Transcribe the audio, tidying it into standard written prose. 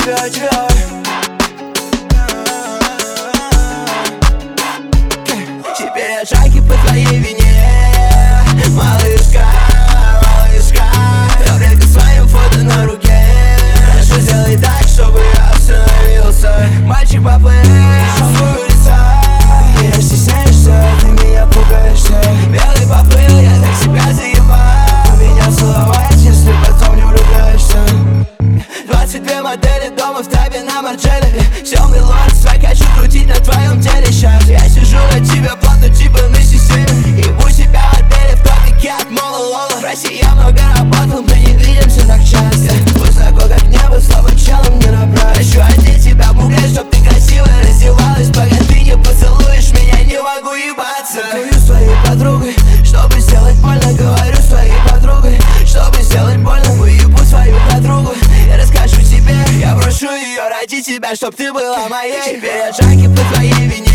тебя. Теперь я шаги по твоей вине, малышка, малышка. Таблетка с моим фото на руке. Прошу, сделай так, чтобы я остановился. Мальчик поплыл в улица. Меня стесняешься, ты меня пугаешься. Белый поплыл, я так себя заебал. Меня целовать, если потом не влюбляешься. 22 модели дома в табе на Марджеле. Темный лорд, свой хочу крутить на твоем теле. Сейчас я сижу на тебя плотно, типа на системе. Ебу себя в отеле в топике от Мола Лола. В России я много работал, мы не видимся так часто. Высоко как небо, слабым челом не набрать. Хочу одеть тебя в буклет, чтоб ты красиво раздевалась. Пока ты не поцелуешь меня, не могу ебаться. Говорю с твоей подругой, чтобы сделать больно. Говорю с твоей подругой, чтобы сделать больно. Уебу свою подругу, я расскажу тебе. Я прошу ее ради тебя, чтоб ты была моей. Теперь я джаки по твоей вине.